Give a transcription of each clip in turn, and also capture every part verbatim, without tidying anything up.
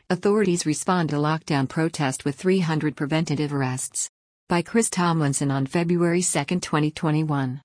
Authorities respond to lockdown protest with three hundred preventative arrests. By Chris Tomlinson on February second, twenty twenty-one.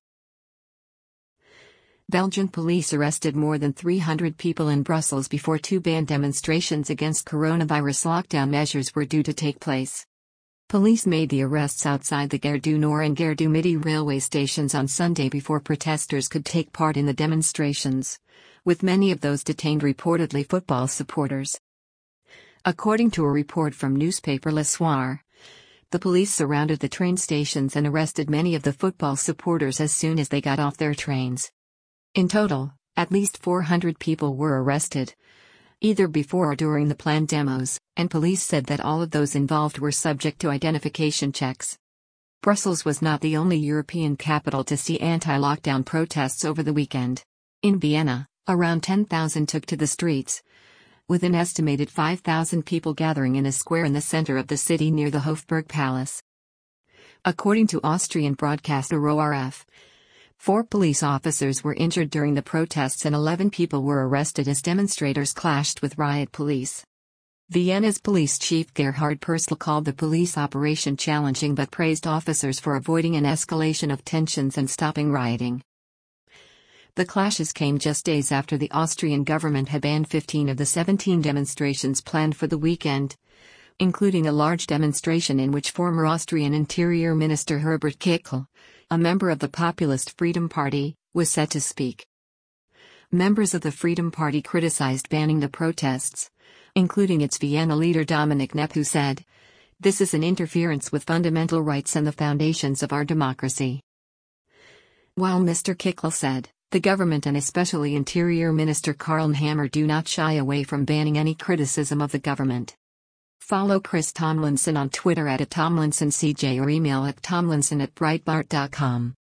Belgian police arrested more than three hundred people in Brussels before two banned demonstrations against coronavirus lockdown measures were due to take place. Police made the arrests outside the Gare du Nord and Gare du Midi railway stations on Sunday before protesters could take part in the demonstrations, with many of those detained reportedly football supporters. According to a report from newspaper Le Soir, the police surrounded the train stations and arrested many of the football supporters as soon as they got off their trains. In total, at least four hundred people were arrested, either before or during the planned demos, and police said that all of those involved were subject to identification checks. Brussels was not the only European capital to see anti-lockdown protests over the weekend. In Vienna, around ten thousand took to the streets, with an estimated five thousand people gathering in a square in the center of the city near the Hofburg Palace. According to Austrian broadcaster O R F, four police officers were injured during the protests and eleven people were arrested as demonstrators clashed with riot police. Vienna's police chief Gerhard Purcell called the police operation challenging but praised officers for avoiding an escalation of tensions and stopping rioting. The clashes came just days after the Austrian government had banned fifteen of the seventeen demonstrations planned for the weekend, including a large demonstration in which former Austrian Interior Minister Herbert Kickl, a member of the populist Freedom Party, was set to speak. Members of the Freedom Party criticized banning the protests, including its Vienna leader Dominik Knepp, who said, "This is an interference with fundamental rights and the foundations of our democracy." While Mister Kickl said, the government and especially Interior Minister Karl Nehammer do not shy away from banning any criticism of the government. Follow Chris Tomlinson on Twitter at Tomlinson C J or email at tomlinson at breitbart dot com.